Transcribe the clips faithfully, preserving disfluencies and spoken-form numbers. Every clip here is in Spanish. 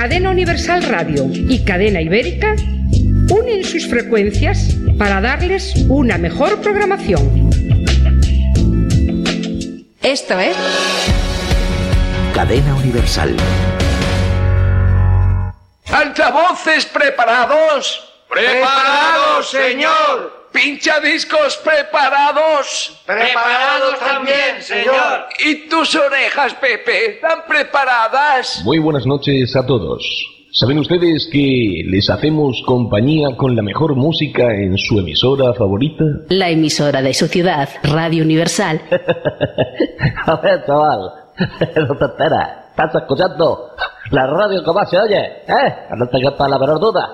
Cadena Universal Radio y Cadena Ibérica unen sus frecuencias para darles una mejor programación. Esto es Cadena Universal. ¿Altavoces preparados? ¡Preparados, señor! ¿Pinchadiscos preparados? ¡Preparados también, señor! ¿Y tus orejas, Pepe, están preparadas? Muy buenas noches a todos. ¿Saben ustedes que les hacemos compañía con la mejor música en su emisora favorita? La emisora de su ciudad, Radio Universal. A ver, chaval, no te enteras. ¿Estás escuchando la radio que más se oye? ¿Eh? No te quepa la menor duda.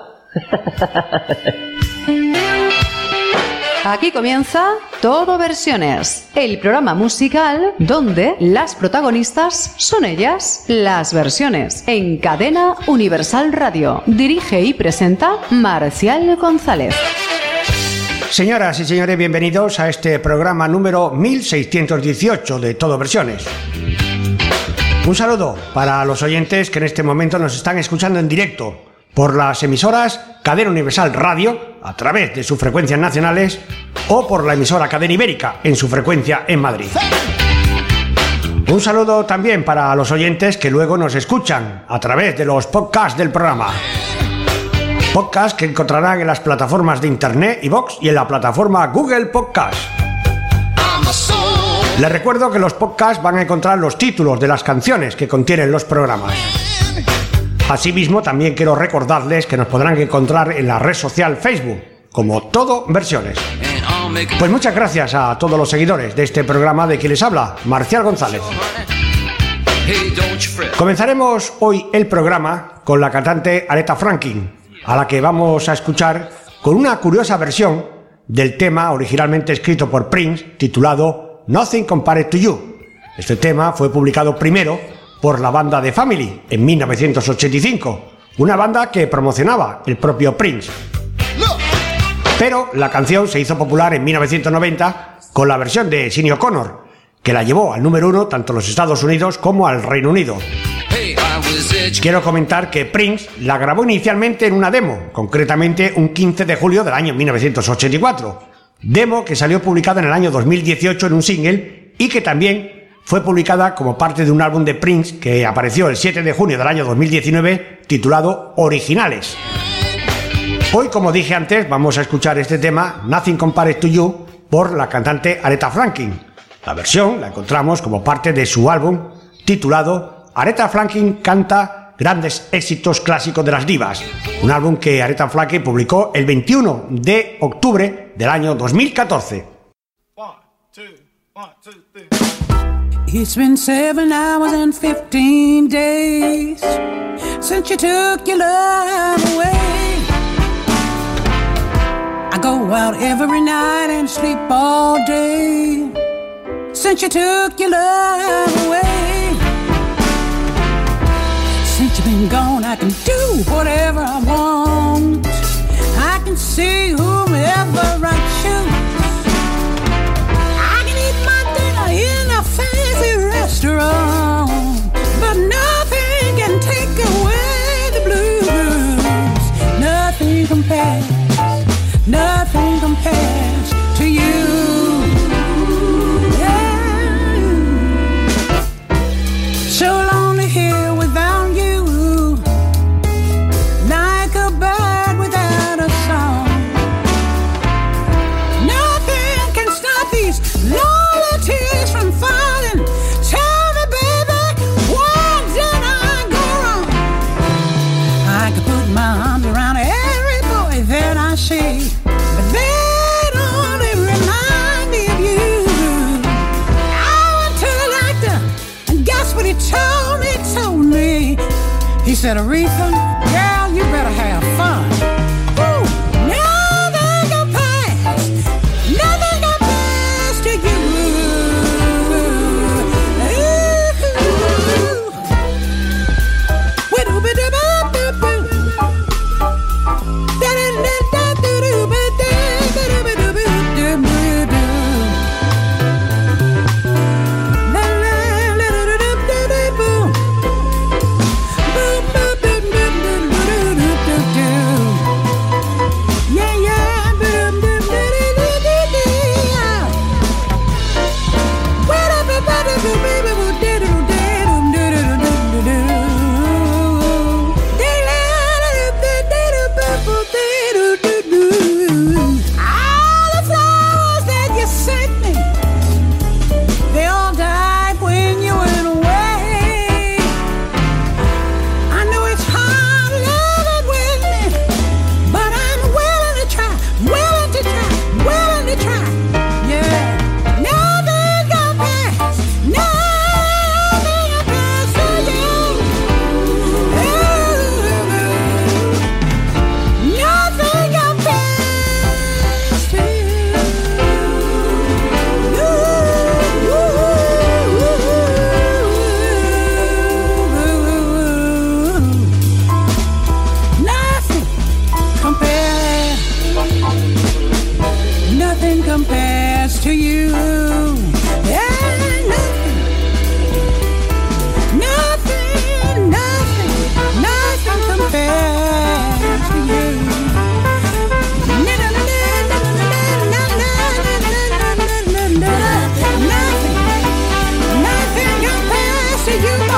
Aquí comienza Todo Versiones, el programa musical donde las protagonistas son ellas, las versiones, en Cadena Universal Radio. Dirige y presenta Marcial González. Señoras y señores, bienvenidos a este programa número mil seiscientos dieciocho de Todo Versiones. Un saludo para los oyentes que en este momento nos están escuchando en directo por las emisoras Cadena Universal Radio, a través de sus frecuencias nacionales, o por la emisora Cadena Ibérica, en su frecuencia en Madrid. Un saludo también para los oyentes que luego nos escuchan a través de los podcasts del programa. Podcasts que encontrarán en las plataformas de internet, iVoox, y en la plataforma Google Podcast. Les recuerdo que los podcasts van a encontrar los títulos de las canciones que contienen los programas. Asimismo, también quiero recordarles que nos podrán encontrar en la red social Facebook, como Todo Versiones. Pues muchas gracias a todos los seguidores de este programa de quien les habla, Marcial González. Comenzaremos hoy el programa con la cantante Aretha Franklin, a la que vamos a escuchar con una curiosa versión del tema originalmente escrito por Prince, titulado Nothing Compared to You. Este tema fue publicado primero por la banda The Family en mil novecientos ochenta y cinco, una banda que promocionaba el propio Prince. Pero la canción se hizo popular en mil novecientos noventa con la versión de Sinéad O'Connor, que la llevó al número uno tanto en los Estados Unidos como al Reino Unido. Quiero comentar que Prince la grabó inicialmente en una demo, concretamente un quince de julio del año mil novecientos ochenta y cuatro, demo que salió publicada en el año dos mil dieciocho en un single y que también fue publicada como parte de un álbum de Prince que apareció el siete de junio del año dos mil diecinueve titulado Originales. Hoy, como dije antes, vamos a escuchar este tema Nothing Compared to You por la cantante Aretha Franklin. La versión la encontramos como parte de su álbum titulado Aretha Franklin canta grandes éxitos clásicos de las divas, un álbum que Aretha Franklin publicó el veintiuno de octubre del año dos mil catorce. One, two, one, two, three. It's been seven hours and fifteen days since you took your love away. I go out every night and sleep all day since you took your love away. Since you've been gone, I can do whatever I want. I can see whomever I choose. I can eat my dinner in a fancy restaurant, but nothing can take away the blues. Nothing compares, nothing compares to you. Yeah. So lonely here without you, like a bird without a song. Nothing can stop these lonely tears from falling. Tell me, baby, what did I go wrong? I could put my arms around every boy that I see, but they'd only remind me of you. I went to the doctor, and guess what he told me, told me? He said, Aretha, girl, you better have fun. Ooh, nothing compares, nothing compares to you. Boom, boom, boom, boom.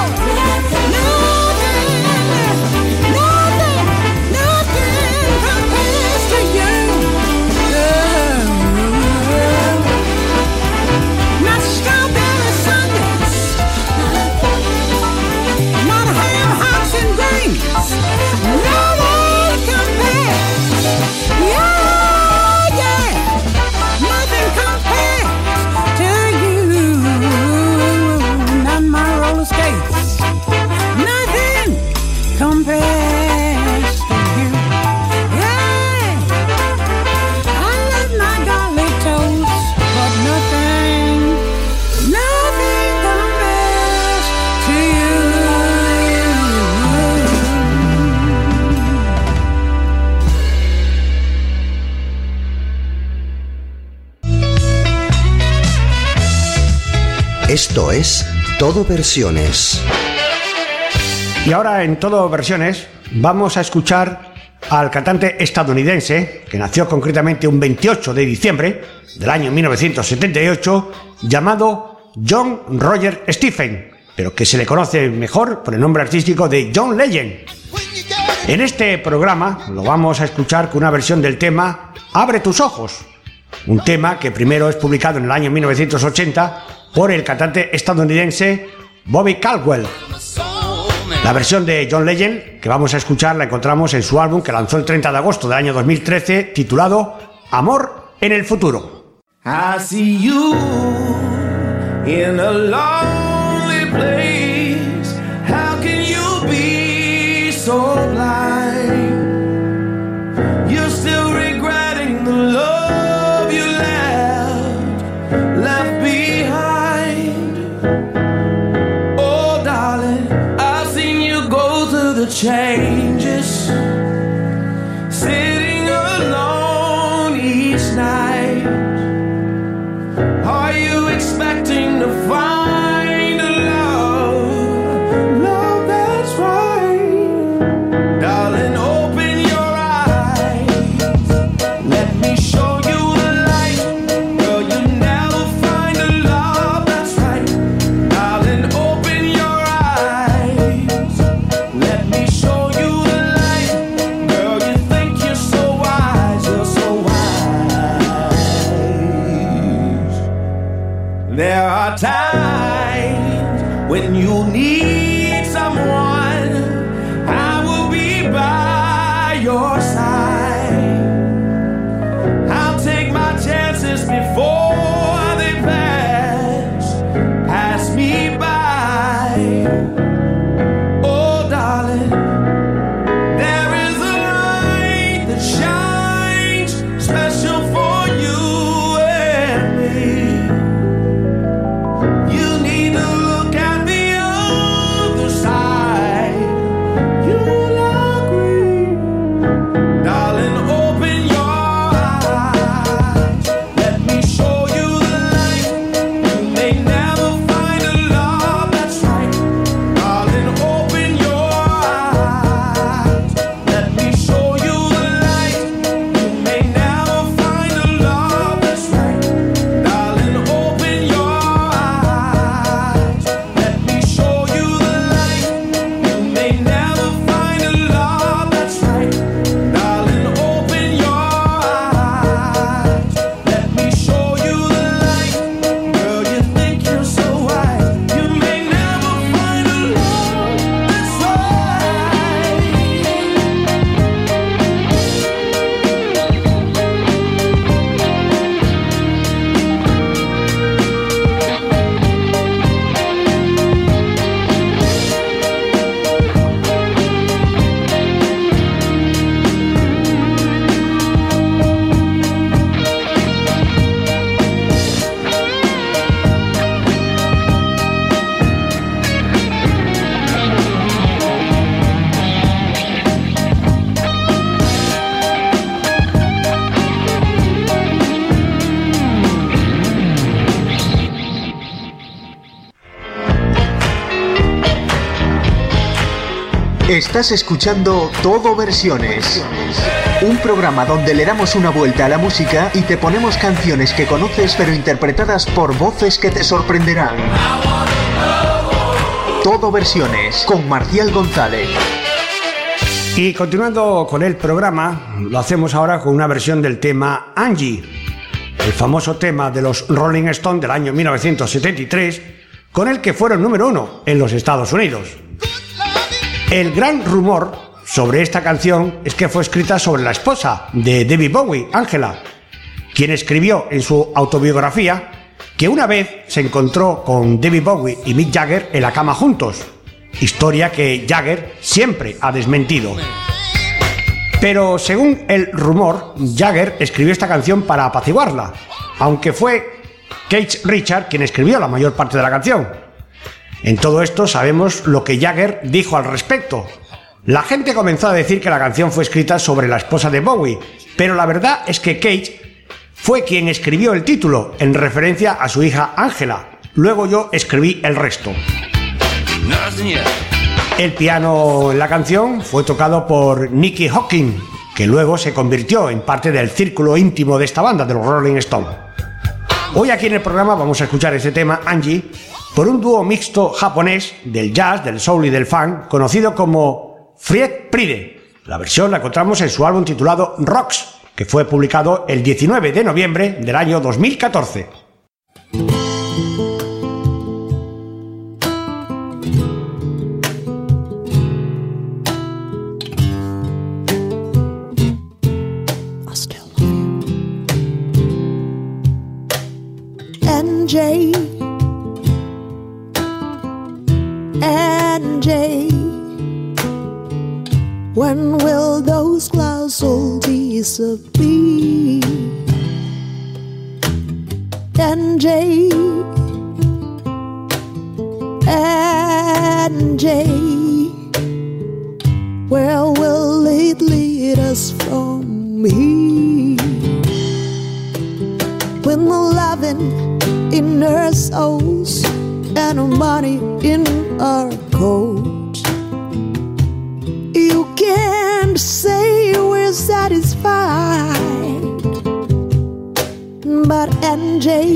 Esto es Todo Versiones. Y ahora en Todo Versiones vamos a escuchar al cantante estadounidense, que nació concretamente un veintiocho de diciembre del año mil novecientos setenta y ocho, llamado John Roger Stephen, pero que se le conoce mejor por el nombre artístico de John Legend. En este programa lo vamos a escuchar con una versión del tema Abre tus ojos, un tema que primero es publicado en el año mil novecientos ochenta por el cantante estadounidense Bobby Caldwell. La versión de John Legend que vamos a escuchar la encontramos en su álbum que lanzó el treinta de agosto del año dos mil trece, titulado Amor en el futuro. I see you in a lonely place. How can you be so blind? You're still regretting the love you left, left behind. Oh, darling, I've seen you go through the changes, sitting alone each night. Are you expecting to find a love, love that's right? Darling, open your eyes, let me show you the light. Girl, you never find a love that's right. Darling, open your eyes, let me show you the light. Girl, you think you're so wise, you're so wise. There are times when you need someone, I will be by your side. I'll take my chances before they pass, pass me by. Oh, darling, there is a light that shines special for you and me. You need to look at the other side. You'll agree. Darling, open your eyes. Let me show you the light. You may never find a love that's right. Darling, open your eyes. Let me show you the light. You may never find a love that's right. Darling, open your eyes. Let me show you the light. You may never find a love that's right. Darling, open your eyes. Let me show you the light. Girl, you think you're so wise. You may never find a love that's right. Estás escuchando Todo Versiones, un programa donde le damos una vuelta a la música y te ponemos canciones que conoces pero interpretadas por voces que te sorprenderán. Todo Versiones con Marcial González. Y continuando con el programa, lo hacemos ahora con una versión del tema Angie, el famoso tema de los Rolling Stones del año mil novecientos setenta y tres, con el que fueron número uno en los Estados Unidos. El gran rumor sobre esta canción es que fue escrita sobre la esposa de David Bowie, Angela, quien escribió en su autobiografía que una vez se encontró con David Bowie y Mick Jagger en la cama juntos, historia que Jagger siempre ha desmentido. Pero según el rumor, Jagger escribió esta canción para apaciguarla, aunque fue Keith Richards quien escribió la mayor parte de la canción. En todo esto sabemos lo que Jagger dijo al respecto. La gente comenzó a decir que la canción fue escrita sobre la esposa de Bowie, pero la verdad es que Keith fue quien escribió el título en referencia a su hija Angela. Luego yo escribí el resto. El piano en la canción fue tocado por Nicky Hopkins, que luego se convirtió en parte del círculo íntimo de esta banda, de los Rolling Stones. Hoy aquí en el programa vamos a escuchar este tema, Angie, por un dúo mixto japonés del jazz, del soul y del funk, conocido como Fried Pride. La versión la encontramos en su álbum titulado Rocks, que fue publicado el diecinueve de noviembre del año dos mil catorce. Angie, Angie, when will those clouds all disappear? Angie, Angie, where will it lead us from here? When the loving in our souls and our money in our coat, you can't say we're satisfied. But Angie,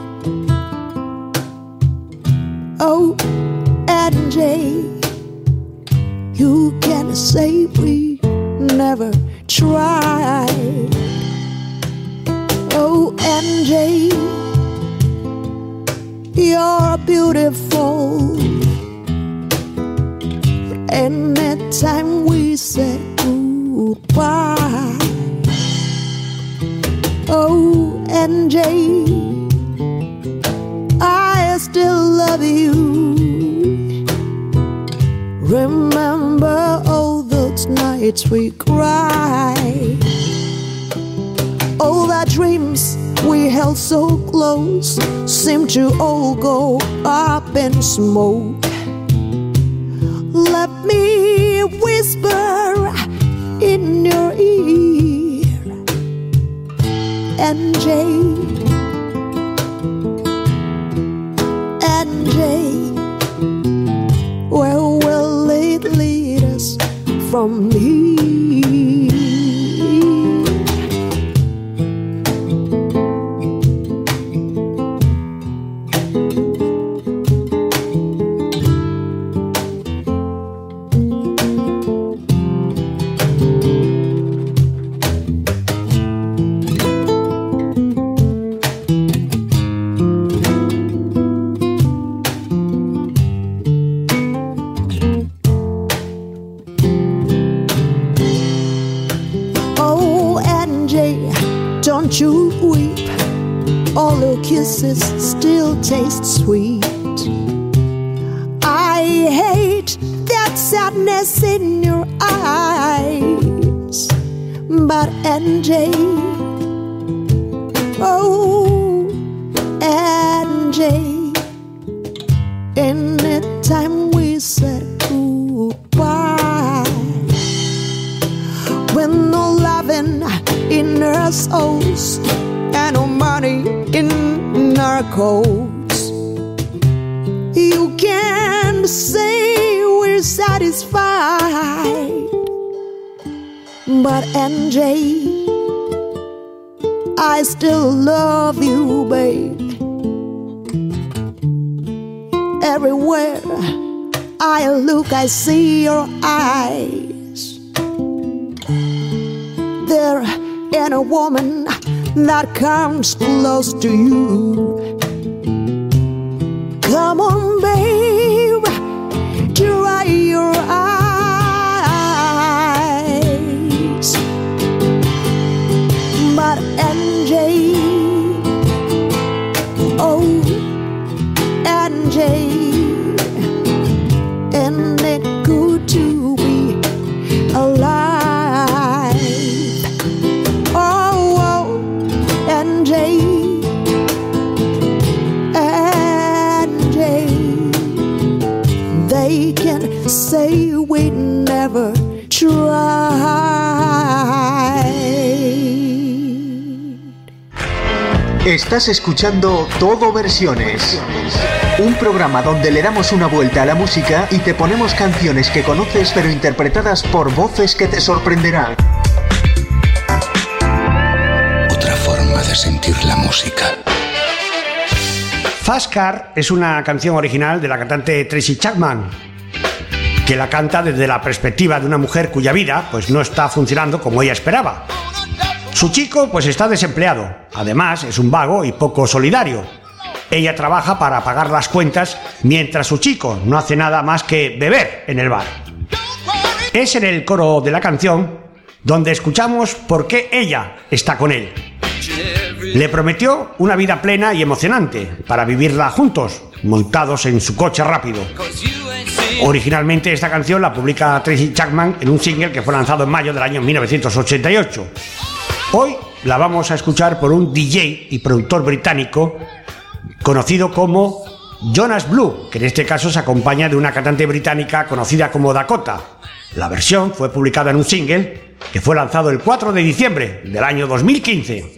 oh Angie, you can't say we never tried. Oh Angie, you're beautiful. Anytime we say goodbye, oh Angie, I still love you. Remember all those nights we cried, all the dreams we held so close seem to all go up in smoke. Let me whisper in your ear, Angie, Angie, where will it lead us from here? Don't you weep, all your kisses still taste sweet. I hate that sadness in your eyes, but Angie, oh Angie, anytime we said goodbye, when no loving in our souls and no money in our coats, you can't say we're satisfied. But Angie, I still love you, babe. Everywhere I look, I see your eyes. There ain't a woman that comes close to you. Come on, babe, dry your eyes. But N J, oh, N J, ain't it good to be alive? Oh, oh, N J, N J, they can say we never tried. Estás escuchando Todo Versiones, un programa donde le damos una vuelta a la música y te ponemos canciones que conoces pero interpretadas por voces que te sorprenderán. Otra forma de sentir la música. Fast Car es una canción original de la cantante Tracy Chapman, que la canta desde la perspectiva de una mujer cuya vida pues no está funcionando como ella esperaba. Su chico pues está desempleado, además es un vago y poco solidario. Ella trabaja para pagar las cuentas mientras su chico no hace nada más que beber en el bar. Es en el coro de la canción donde escuchamos por qué ella está con él. Le prometió una vida plena y emocionante para vivirla juntos, montados en su coche rápido. Originalmente esta canción la publica Tracy Chapman en un single que fue lanzado en mayo del año mil novecientos ochenta y ocho. Hoy la vamos a escuchar por un D J y productor británico conocido como Jonas Blue, que en este caso se acompaña de una cantante británica conocida como Dakota. La versión fue publicada en un single que fue lanzado el cuatro de diciembre del año dos mil quince.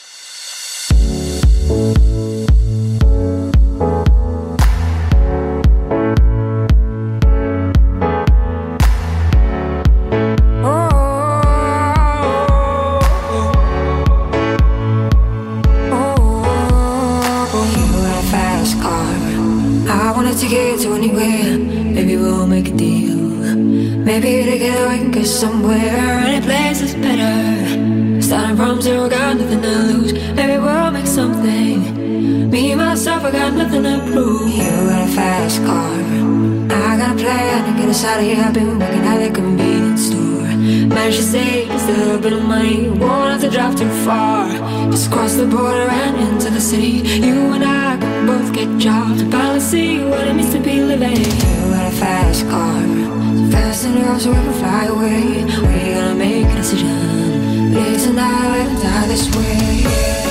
Maybe together we can get somewhere. Any place is better. Starting from zero, got nothing to lose. Maybe we'll make something. Me, myself, I got nothing to prove. You got a fast car. I got a plan to get us out of here. I've been working at the convenience store. Managed to save just a little bit of money. Won't have to drive too far. Just cross the border and into the city. You and I can both get jobs. Finally see what it means to be living. You got a fast car. Fast enough so we can fly away. We're gonna make a decision. Live tonight, live and die this way.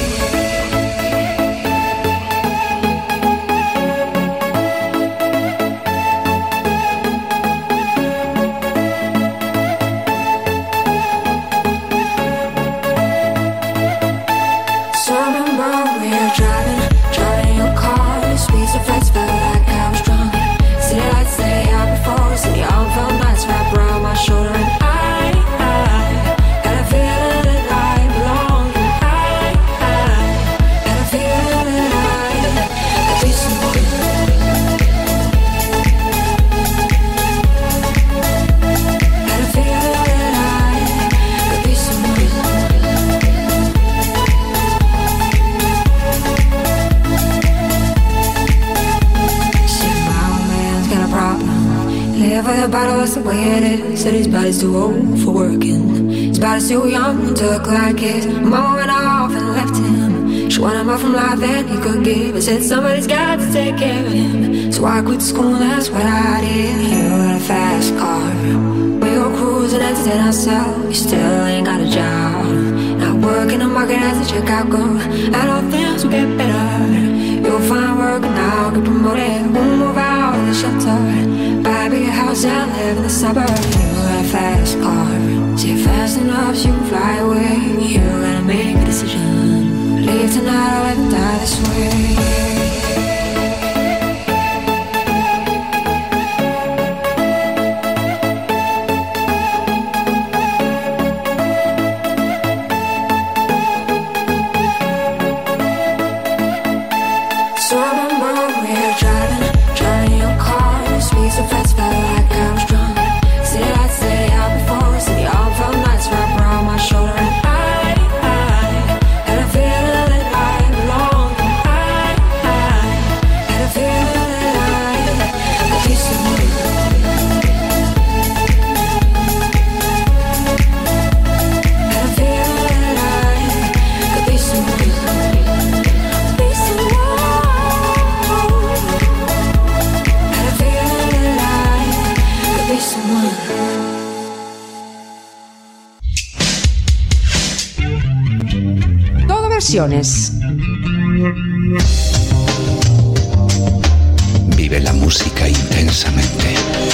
So I remember we were driving, driving in your car. The speeds of flights felt like I was drunk. City lights stay out before us, and your arm felt nice wrapped around my shoulder. And I, I got a feeling that I belong. I, I got a feeling that I could be someone. Got a feeling that I could be someone. See, my old man's got a problem. Live with a bottle, that's the way it is. Said his body's too old for working. His body's too young to look like his. Mama went off and left him. She wanted more from life than he could give. I said somebody's got to take care of him. So I quit school, that's what I did. You got a fast car. We go cruising, entertain ourselves. You still ain't got a job. Not working the market as a checkout girl. I know things will get better. You'll find work now, get promoted. We'll move out of the shelter. Buy a bigger house and live in the suburbs. You got a fast car. See it fast enough so you can fly away. You gotta make a decision. Leave tonight or live and die this way. So I remember we were driving, driving in your car. The speeds of fast, fast. versiones. Vive la música intensamente.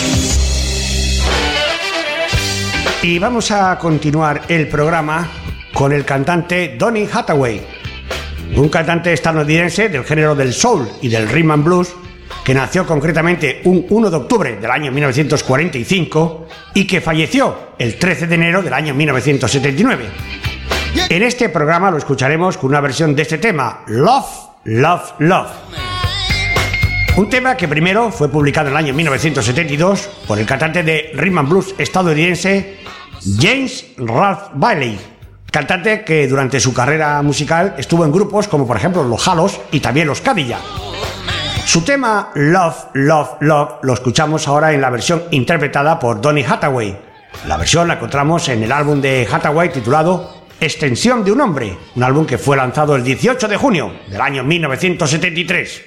Y vamos a continuar el programa con el cantante Donny Hathaway, un cantante estadounidense del género del soul y del rhythm and blues, que nació concretamente un uno de octubre del año mil novecientos cuarenta y cinco y que falleció el trece de enero del año mil novecientos setenta y nueve. En este programa lo escucharemos con una versión de este tema, Love, Love, Love. Un tema que primero fue publicado en el año mil novecientos setenta y dos por el cantante de rhythm and blues estadounidense James Ralph Bailey, cantante que durante su carrera musical estuvo en grupos como por ejemplo los Halos y también los Cadillac. Su tema Love, Love, Love lo escuchamos ahora en la versión interpretada por Donny Hathaway. La versión la encontramos en el álbum de Hathaway titulado Extensión de un hombre, un álbum que fue lanzado el dieciocho de junio del año mil novecientos setenta y tres.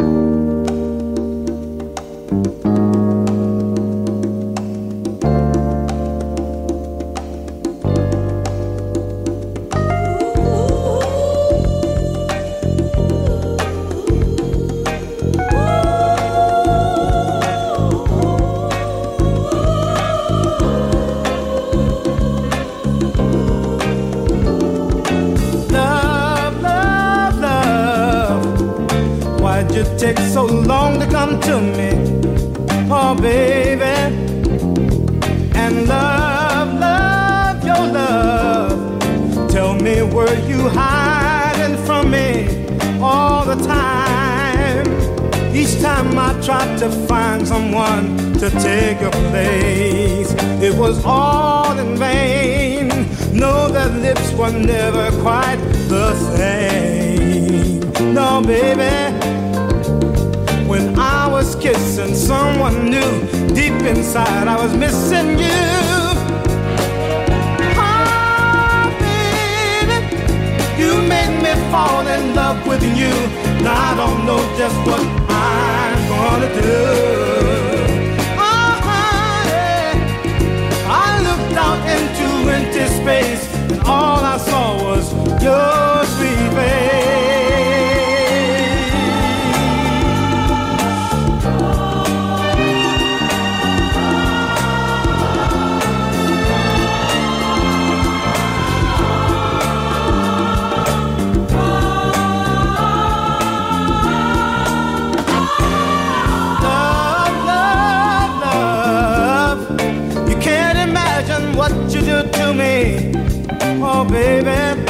Take so long to come to me, oh baby, and love, love, your love. Tell me, were you hiding from me all the time? Each time I tried to find someone to take your place, it was all in vain. No, their lips were never quite the same. No, baby, when I was kissing someone new, deep inside I was missing you. Oh, baby, you made me fall in love with you. Now I don't know just what I'm gonna do. Oh, honey, I looked out into empty space, and all I saw was your sweet face. To me, oh baby,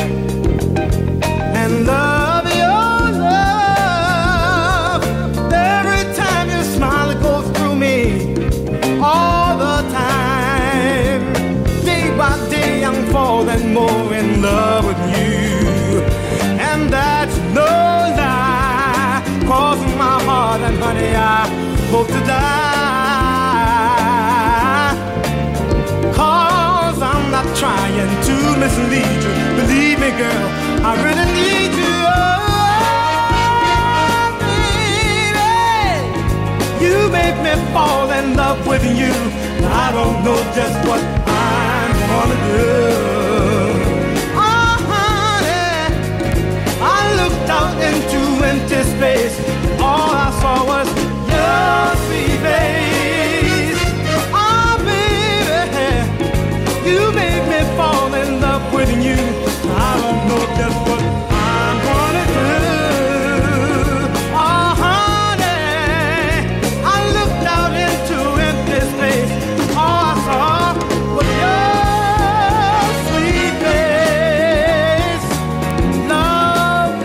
and love, your love. Every time you smile, it goes through me all the time. Day by day, I'm falling more in love with you, and that's no lie. Crossing my heart, and honey, I hope to die. I'm not trying to mislead you. Believe me, girl, I really need you. Oh, baby, you make me fall in love with you. I don't know just what I'm gonna do. Oh, honey, I looked out into empty space. All I saw was your sweet face. Oh, baby, you made me fall in love with you. I don't know just what I'm gonna do. Oh, honey, I looked out into empty space. All I saw was your sweet face. Love,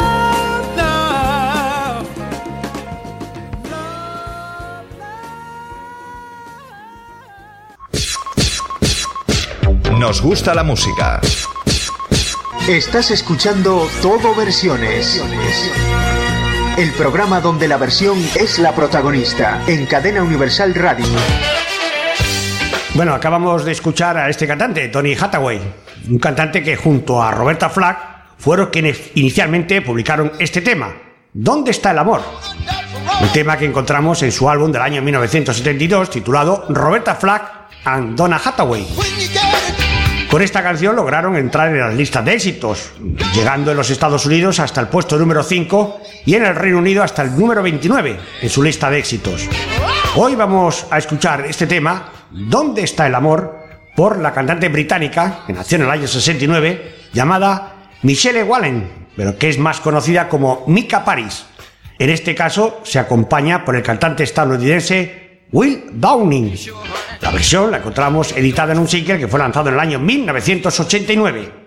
love, love. Nos gusta la música. Estás escuchando Todo Versiones, el programa donde la versión es la protagonista, en Cadena Universal Radio. Bueno, acabamos de escuchar a este cantante, Donny Hathaway, un cantante que junto a Roberta Flack fueron quienes inicialmente publicaron este tema, ¿Dónde está el amor? Un tema que encontramos en su álbum del año mil novecientos setenta y dos titulado Roberta Flack and Donna Hathaway. Con esta canción lograron entrar en las listas de éxitos, llegando en los Estados Unidos hasta el puesto número cinco y en el Reino Unido hasta el número veintinueve en su lista de éxitos. Hoy vamos a escuchar este tema, ¿Dónde está el amor?, por la cantante británica, que nació en el año sesenta y nueve, llamada Michelle Wallen, pero que es más conocida como Mika Paris. En este caso se acompaña por el cantante estadounidense Will Downing. La versión la encontramos editada en un single que fue lanzado en el año mil novecientos ochenta y nueve.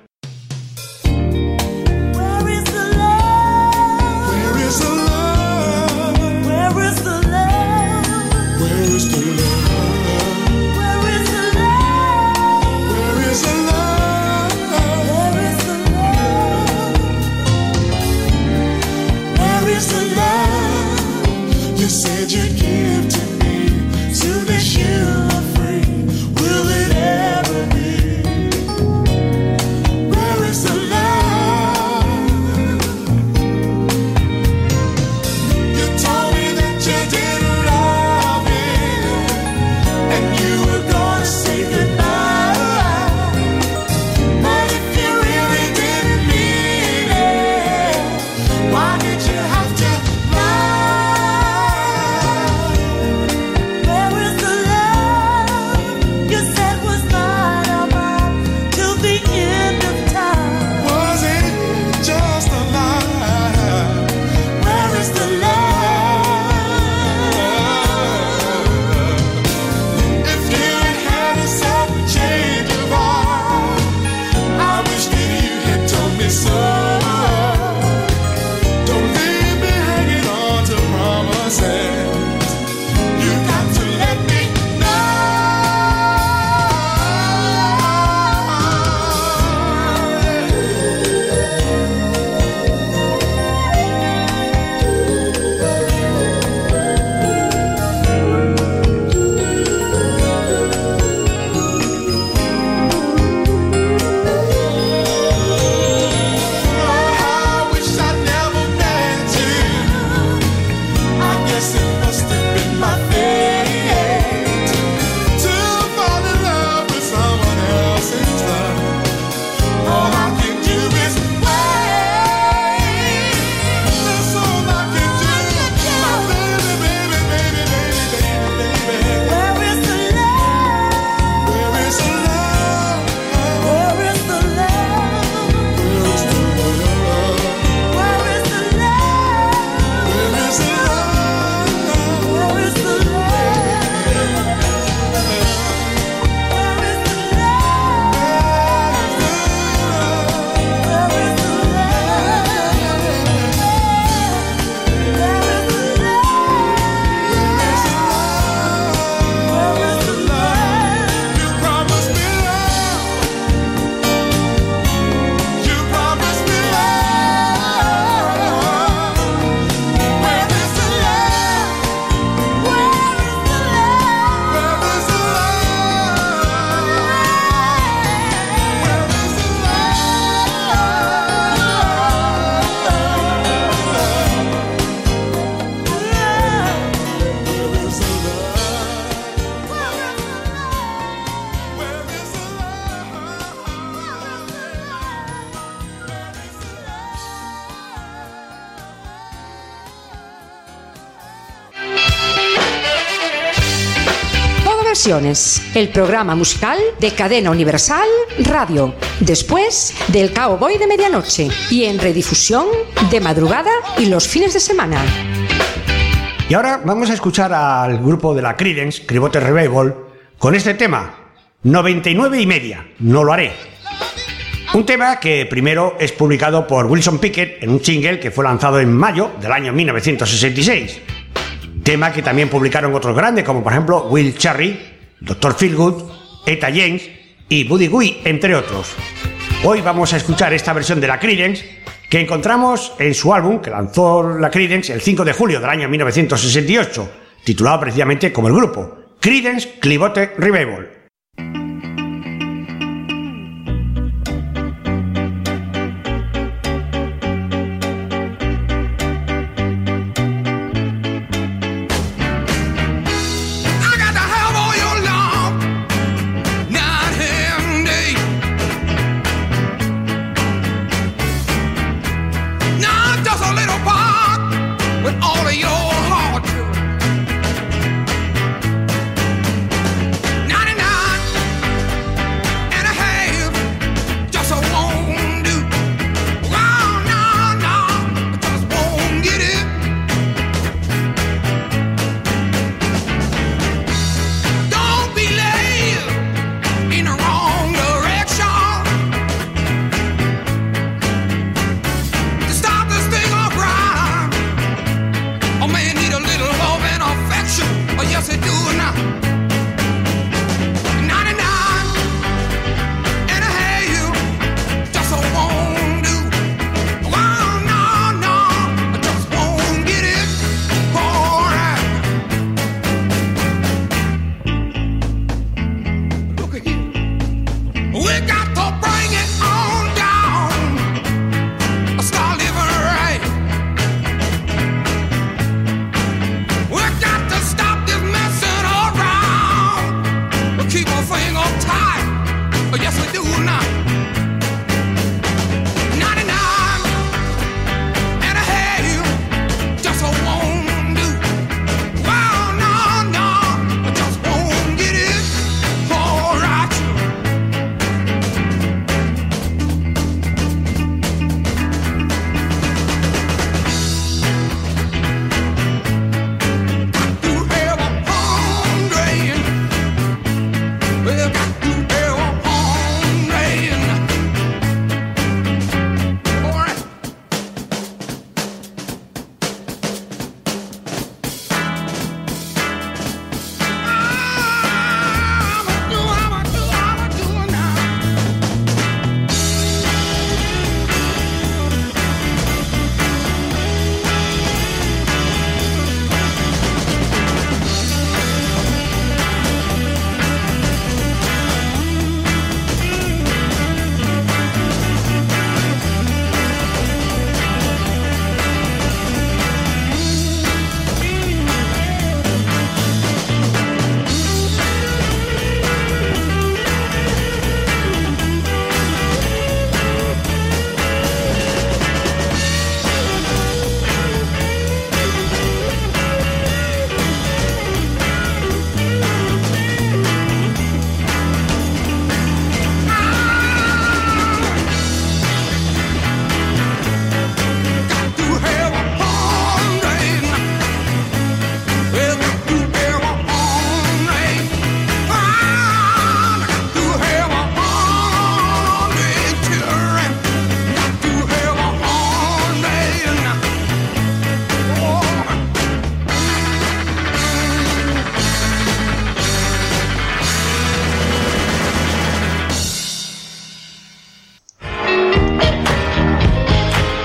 El programa musical de Cadena Universal Radio, después del Cowboy de Medianoche y en redifusión de madrugada y los fines de semana. Y ahora vamos a escuchar al grupo de la Creedence Clearwater Revival con este tema, noventa y nueve y media, no lo haré. Un tema que primero es publicado por Wilson Pickett en un single que fue lanzado en mayo del año mil novecientos sesenta y seis. Tema que también publicaron otros grandes como por ejemplo Will Cherry, doctor Feelgood, Etta James y Buddy Guy, entre otros. Hoy vamos a escuchar esta versión de la Creedence que encontramos en su álbum que lanzó la Creedence el cinco de julio del año mil novecientos sesenta y ocho, titulado precisamente como el grupo, Creedence Clearwater Revival. I got to have all your love, night and day.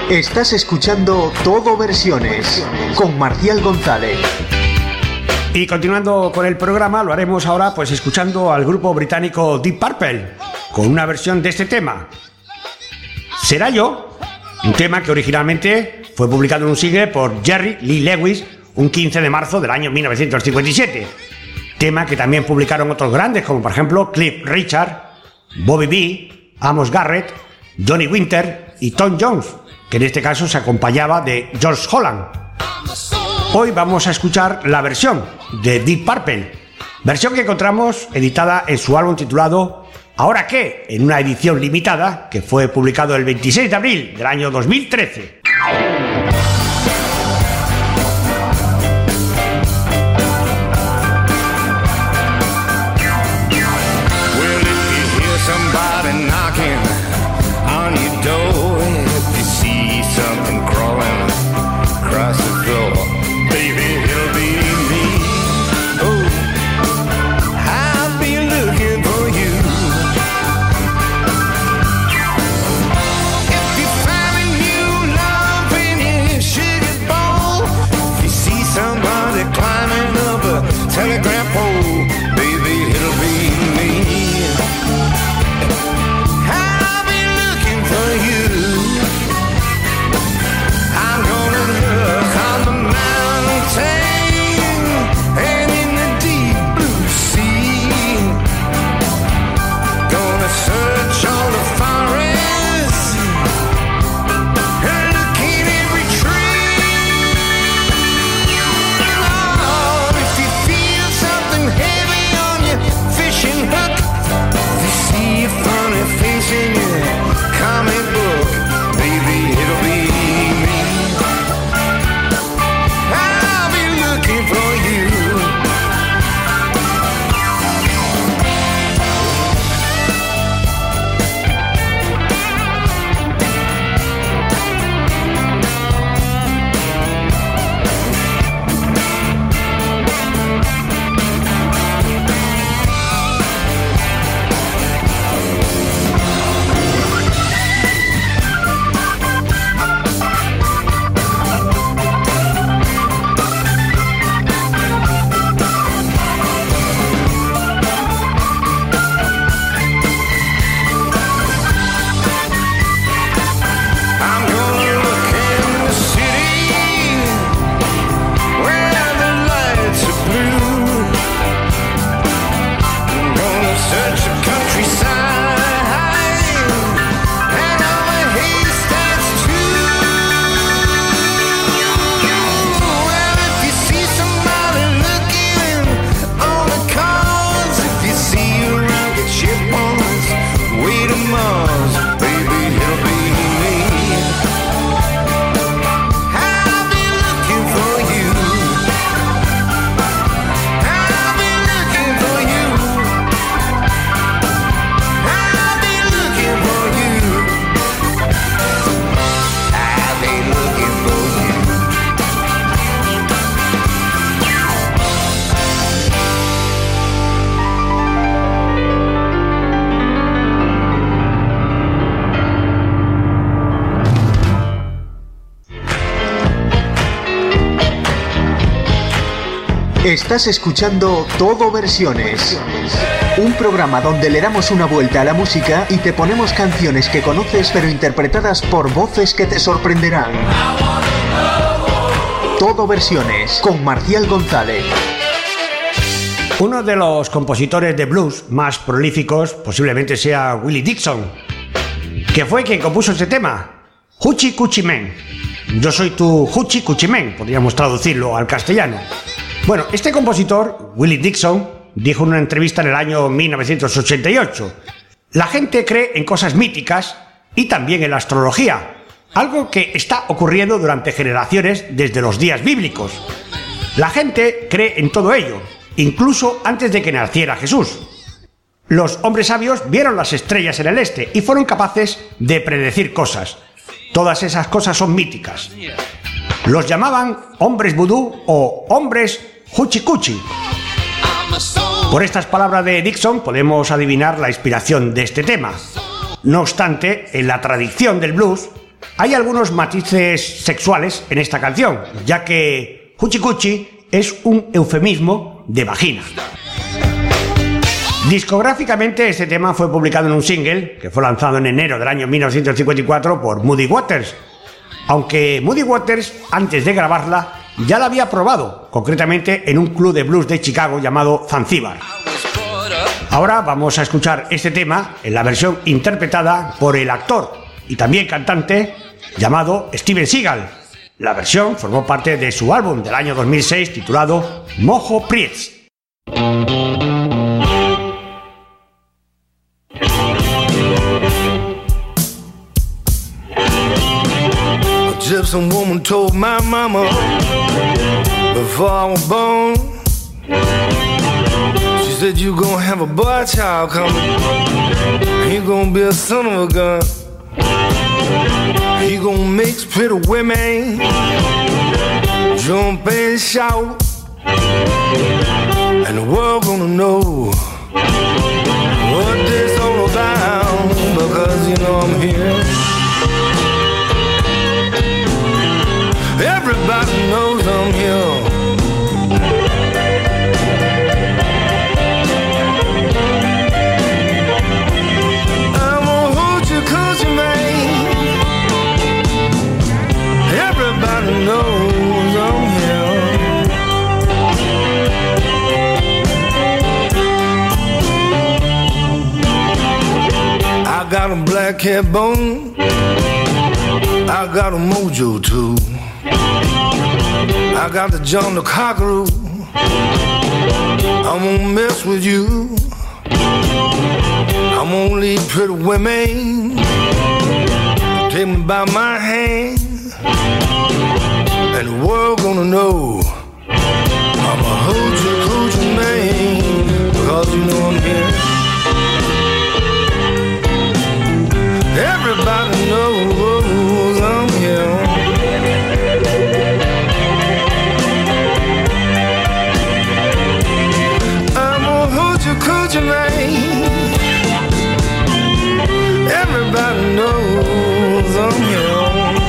Estás escuchando Todo Versiones con Marcial González. Y continuando con el programa, lo haremos ahora pues escuchando al grupo británico Deep Purple con una versión de este tema. Será yo, un tema que originalmente fue publicado en un single por Jerry Lee Lewis un quince de marzo del año mil novecientos cincuenta y siete. Tema que también publicaron otros grandes como por ejemplo Cliff Richard, Bobby B, Amos Garrett, Johnny Winter y Tom Jones, que en este caso se acompañaba de George Holland. Hoy vamos a escuchar la versión de Deep Purple, versión que encontramos editada en su álbum titulado ¿Ahora qué?, en una edición limitada que fue publicado el veintiséis de abril del año dos mil trece. Estás escuchando Todo Versiones, un programa donde le damos una vuelta a la música y te ponemos canciones que conoces pero interpretadas por voces que te sorprenderán. Todo Versiones con Marcial González. Uno de los compositores de blues más prolíficos posiblemente sea Willie Dixon, que fue quien compuso este tema, Hoochie Coochie Man. Yo soy tu Hoochie Coochie Man, podríamos traducirlo al castellano. Bueno, este compositor, Willie Dixon, dijo en una entrevista en el año mil novecientos ochenta y ocho: la gente cree en cosas míticas y también en la astrología, algo que está ocurriendo durante generaciones desde los días bíblicos. La gente cree en todo ello, incluso antes de que naciera Jesús. Los hombres sabios vieron las estrellas en el este y fueron capaces de predecir cosas. Todas esas cosas son míticas. Los llamaban hombres vudú o hombres huchicuchi. Por estas palabras de Dixon podemos adivinar la inspiración de este tema. No obstante, en la tradición del blues, hay algunos matices sexuales en esta canción, ya que Hoochie Coochie es un eufemismo de vagina. Discográficamente, este tema fue publicado en un single que fue lanzado en enero del año mil novecientos cincuenta y cuatro por Muddy Waters, aunque Muddy Waters, antes de grabarla, ya la había probado, concretamente en un club de blues de Chicago llamado Zanzíbar. Ahora vamos a escuchar este tema en la versión interpretada por el actor y también cantante llamado Steven Seagal. La versión formó parte de su álbum del año dos mil seis titulado Mojo Priest. A gypsy woman told my mama before I was born, she said you gonna have a boy child coming, he gonna be a son of a gun, he gonna mix pretty women, jump and shout, and the world gonna know what this all about, because you know I'm here. Everybody knows I'm here. I'm a hoochie coochie man. Everybody knows I'm here. I got a black cat bone, I got a mojo too, I got the John the Cockeroo, I'm gonna mess with you, I'm gonna lead pretty women, take me by my hand, and the world gonna know I'm a hoochie coochie man, because you know I'm here. Everybody knows I'm here. I'm a hoochie coochie man. Everybody knows I'm here.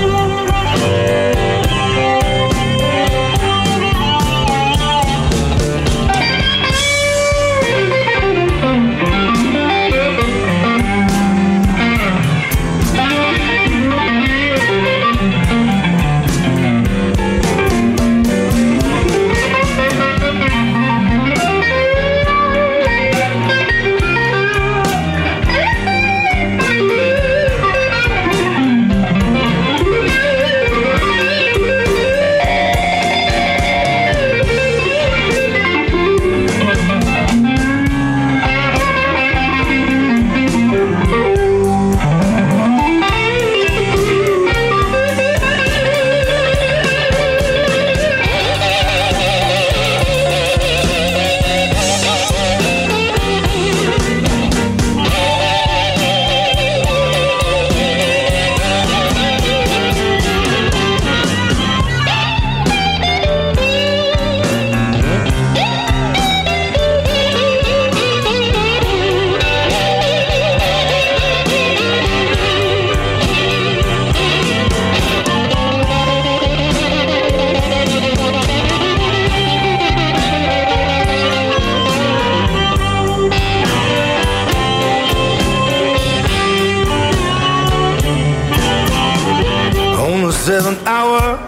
Seven hour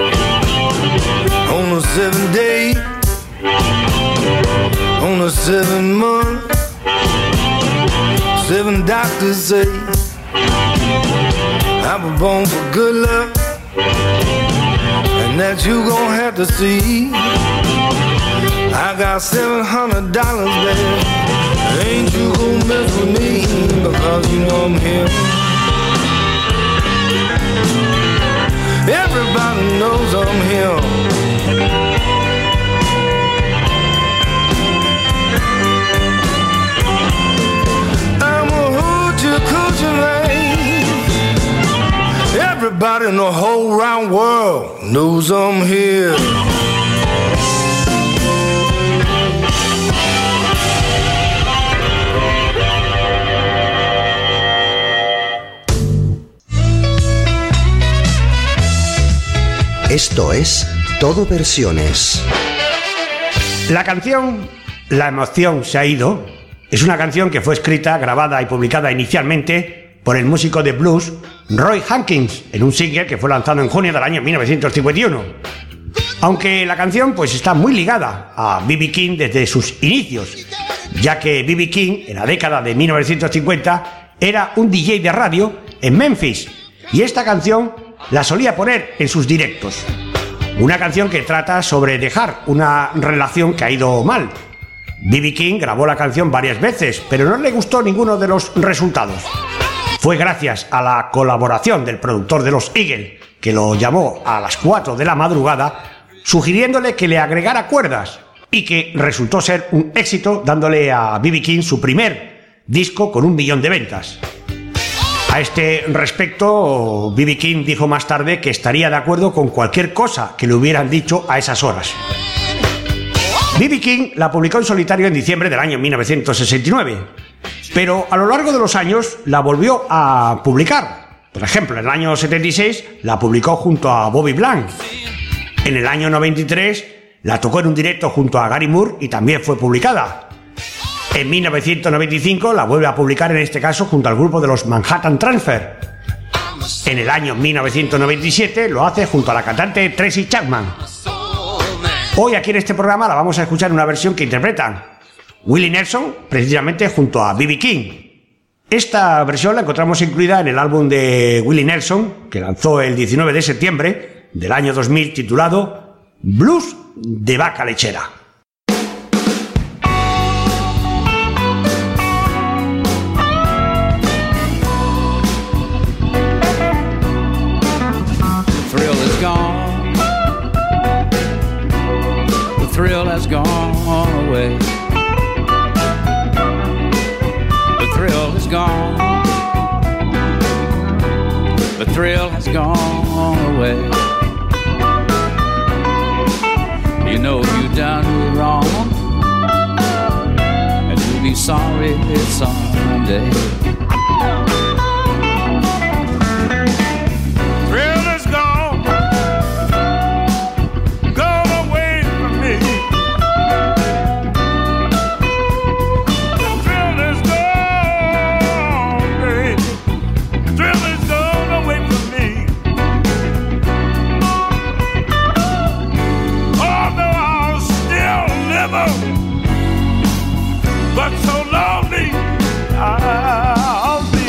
on a seven day on a seven month, seven doctors say I was born for good luck, and that you gon' have to see. I got seven hundred dollars, baby, ain't you gon' mess with me, because you know I'm here. Everybody knows I'm here. I'm a hoochie coochie man. Everybody in the whole round world knows I'm here. Esto es Todo Versiones. La canción La emoción se ha ido es una canción que fue escrita, grabada y publicada inicialmente por el músico de blues Roy Hankins en un single que fue lanzado en junio del año mil novecientos cincuenta y uno. Aunque la canción pues está muy ligada a B B King desde sus inicios, ya que B B King en la década de mil novecientos cincuenta era un D J de radio en Memphis y esta canción la solía poner en sus directos. Una canción que trata sobre dejar una relación que ha ido mal. B B King grabó la canción varias veces, pero no le gustó ninguno de los resultados. Fue gracias a la colaboración del productor de los Eagles, que lo llamó a las cuatro de la madrugada, sugiriéndole que le agregara cuerdas, y que resultó ser un éxito, dándole a B B King su primer disco con un millón de ventas. A este respecto, B B King dijo más tarde que estaría de acuerdo con cualquier cosa que le hubieran dicho a esas horas. B B King la publicó en solitario en diciembre del año mil novecientos sesenta y nueve, pero a lo largo de los años la volvió a publicar. Por ejemplo, en el año setenta y seis la publicó junto a Bobby Blanc. En el año noventa y tres la tocó en un directo junto a Gary Moore y también fue publicada. En mil novecientos noventa y cinco la vuelve a publicar, en este caso junto al grupo de los Manhattan Transfer. En el año mil novecientos noventa y siete lo hace junto a la cantante Tracy Chapman. Hoy aquí en este programa la vamos a escuchar en una versión que interpretan Willie Nelson, precisamente junto a B B King. Esta versión la encontramos incluida en el álbum de Willie Nelson, que lanzó el diecinueve de septiembre del año dos mil, titulado Blues de Vaca Lechera. Thrill has gone away. The thrill is gone. The thrill has gone away. You know you done me wrong, and you'll be sorry someday. Thrill is gone. But so lonely I'll be.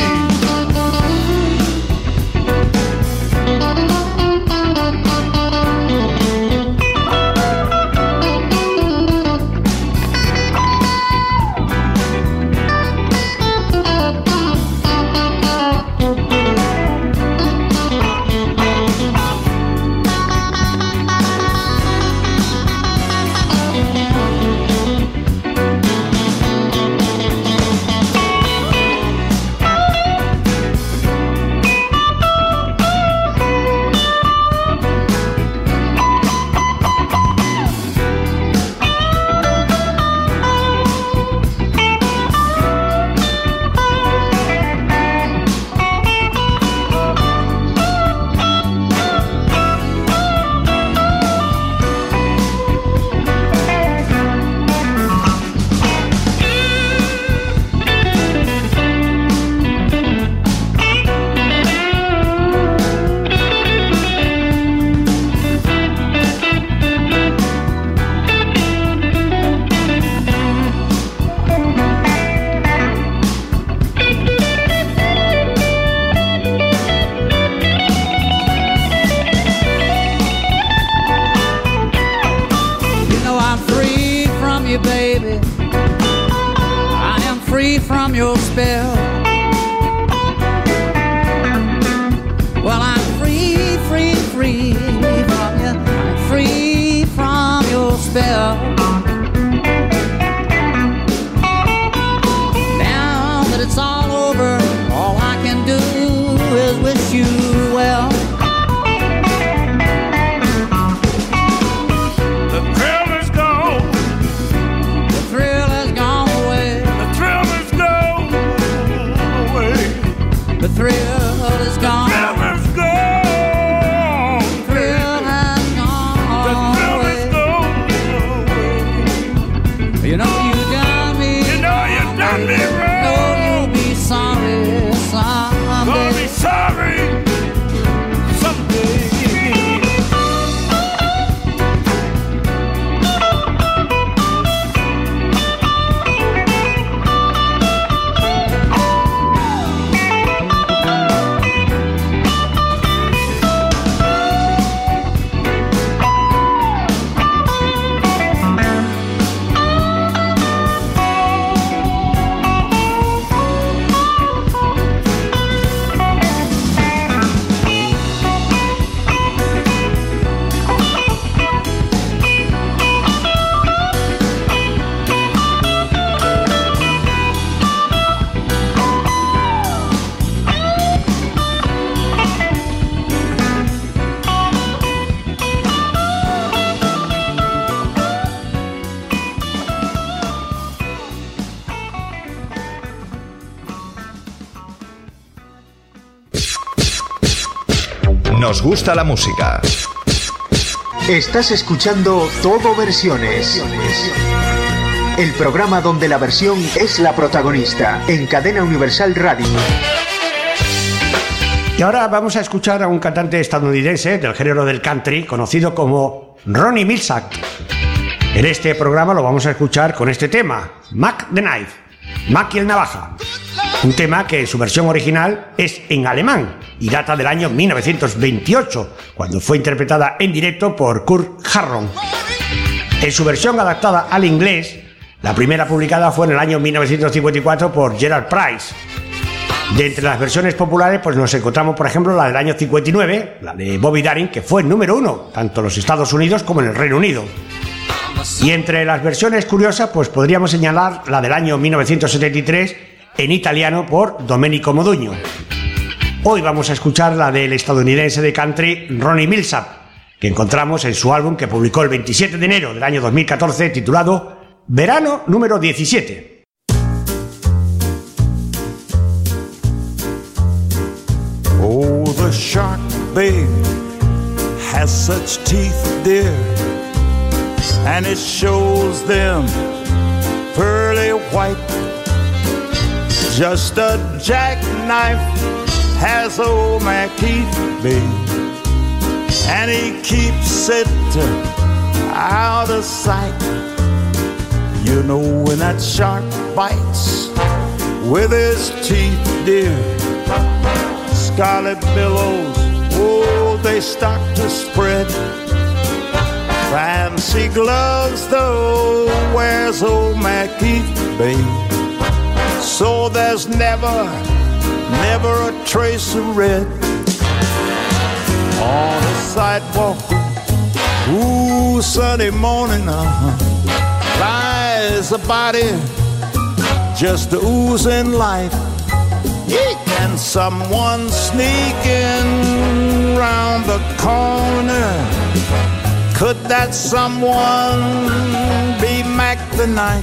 From your spell, well, I'm free, free, free from you. I'm free from your spell. Now that it's all over, all I can do is wish you well. The thrill is gone. The thrill has gone away. The thrill is gone away. The thrill is gone. The thrill is gone. The thrill has gone nos gusta la música. Estás escuchando Todo Versiones. El programa donde la versión es la protagonista, en Cadena Universal Radio. Y ahora vamos a escuchar a un cantante estadounidense del género del country, conocido como Ronnie Milsap. En este programa lo vamos a escuchar con este tema, Mac the Knife, Mac y el Navaja. Un tema que en su versión original es en alemán y data del año mil novecientos veintiocho, cuando fue interpretada en directo por Kurt Harron. En su versión adaptada al inglés, la primera publicada fue en el año mil novecientos cincuenta y cuatro por Gerald Price. De entre las versiones populares, pues nos encontramos, por ejemplo, la del año cincuenta y nueve, la de Bobby Darin, que fue el número uno, tanto en los Estados Unidos como en el Reino Unido. Y entre las versiones curiosas, pues podríamos señalar la del año mil novecientos setenta y tres, en italiano por Domenico Modugno. Hoy vamos a escuchar la del estadounidense de country Ronnie Milsap, que encontramos en su álbum que publicó el veintisiete de enero del año dos mil catorce, titulado Verano número diecisiete. Oh, the shark, babe, has such teeth, dear, and it shows them pearly white. Just a jackknife has old MacHeath, babe, and he keeps it out of sight. You know when that shark bites with his teeth, dear, scarlet billows, oh, they start to spread. Fancy gloves, though, wears old MacHeath, babe. So there's never, never a trace of red on the sidewalk. Ooh, Sunday morning, uh-huh, lies a body just oozing life. And someone sneaking round the corner. Could that someone be Mac the Knife?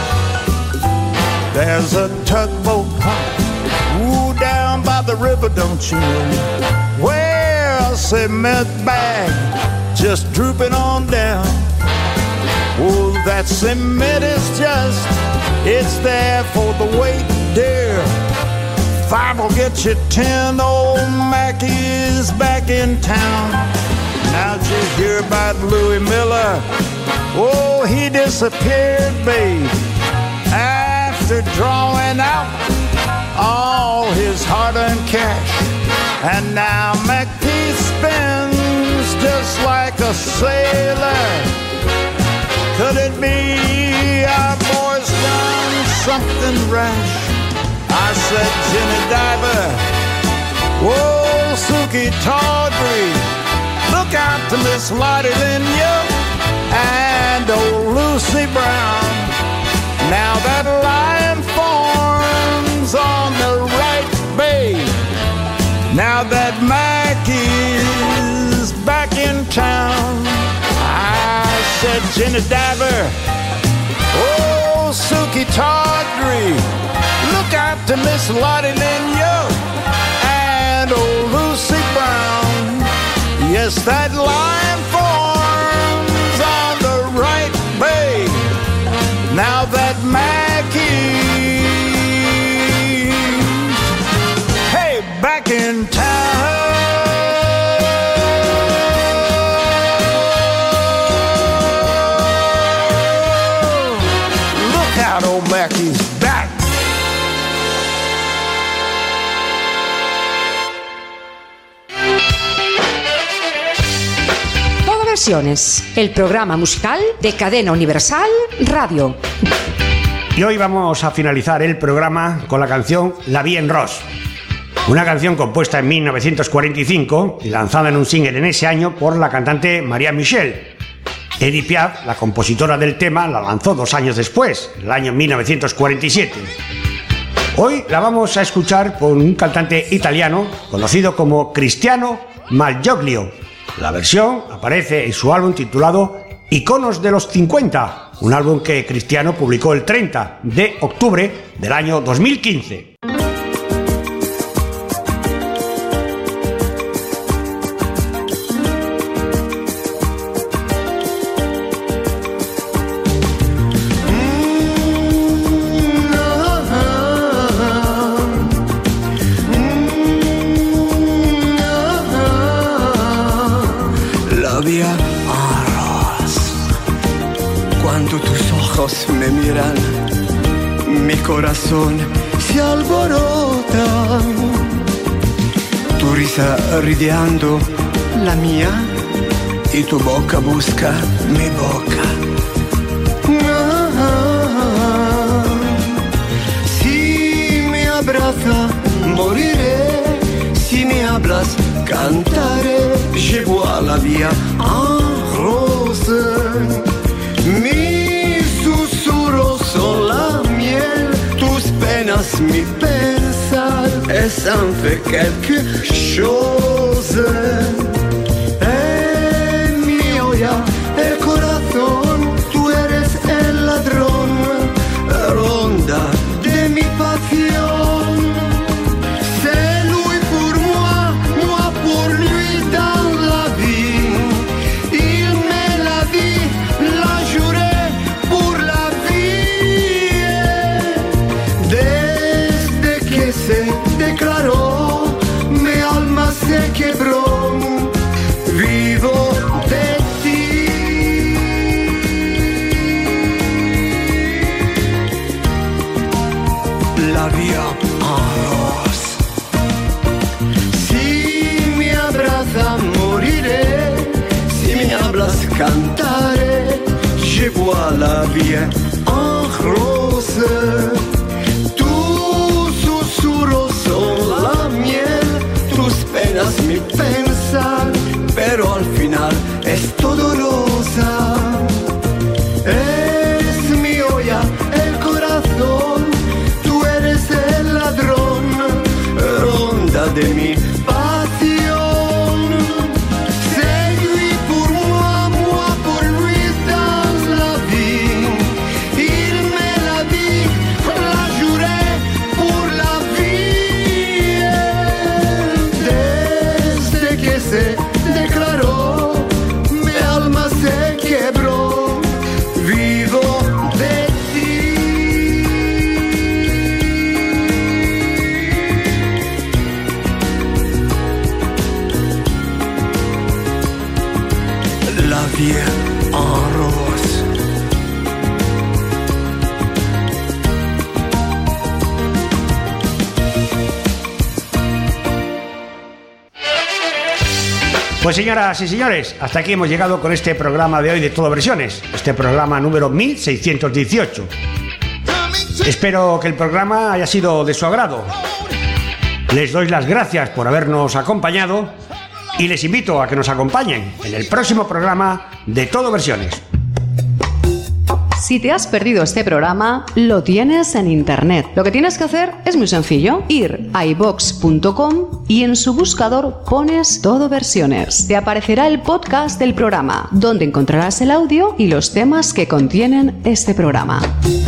There's a tugboat, huh? Ooh, down by the river, don't you know? Where a cement bag just drooping on down. Oh, that cement is just, it's there for the weight, dear. Five will get you ten, old Mackie is back in town. Now did you hear about Louis Miller? Oh, he disappeared, babe, after drawing out all his hard-earned cash. And now Mackie spins just like a sailor. Could it be our boy's done something rash? I said, Jenny Diver, whoa, Suki Tawdry, look out to Miss Lottie Lynn Young and old Lucy Brown. Now that lion form's on the right, babe. Now that Mackie's back in town. I said, Jenny Diver, oh, Suki Tawdry, look out to Miss Lottie Lynn Young and old Lucy Brown. Yes, that line form's on the right, babe. Now that Mackie's, hey, back in town. Look out, old Mackie's back. Versiones, el programa musical de Cadena Universal Radio. Y hoy vamos a finalizar el programa con la canción La Vie en Rose, una canción compuesta en mil novecientos cuarenta y cinco y lanzada en un single en ese año por la cantante Maria Michel. Edith Piaf, la compositora del tema, la lanzó dos años después, en el año mil novecientos cuarenta y siete. Hoy la vamos a escuchar por un cantante italiano conocido como Cristiano Malgioglio. La versión aparece en su álbum titulado Iconos de los cincuenta, un álbum que Cristiano publicó el treinta de octubre del año dos mil quince. ojos me miran, mi corazón se alborota. Tu risa rideando la mía y tu boca busca mi boca. Ah, si me abraza, moriré. Si me hablas, cantaré. Llevo a la vía en rose. Mis susurros son la miel, tus penas mi pensar. Et ça me fait quelque chose. Eh, mío ya el corazón, tú eres el ladrón, ronda de mi pasión. C'est lui pour moi, moi pour lui dans la vie. Il met la vie, la juré pour la vie. Desde que se declaró, mi alma se quebró. Vivo de ti. La vida en rose. Si me abrazas, moriré. Si me hablas, cantaré. Llevo a la vida en rose. Tus susurros son la miel, tus penas mi pensar, pero al final es todo rosa. Es mío ya el corazón, tú eres el ladrón, ronda de mi pasión. C'est lui pour moi, moi pour lui dans la vie. Il met la vie, la juré pour la vie. Desde que se declaró, mi alma se quebró. Vivo de ti. La vie en rose. Pues señoras y señores, hasta aquí hemos llegado con este programa de hoy de Todo Versiones, este programa número mil seiscientos dieciocho. Espero que el programa haya sido de su agrado. Les doy las gracias por habernos acompañado y les invito a que nos acompañen en el próximo programa de Todo Versiones. Si te has perdido este programa, lo tienes en internet. Lo que tienes que hacer es muy sencillo. Ir a i vox punto com y en su buscador pones Todo Versiones. Te aparecerá el podcast del programa, donde encontrarás el audio y los temas que contienen este programa.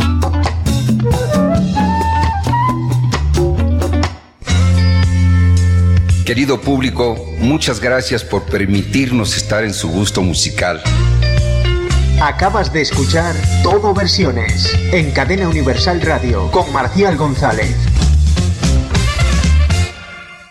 Querido público, muchas gracias por permitirnos estar en su gusto musical. Acabas de escuchar Todo Versiones en Cadena Universal Radio con Marcial González.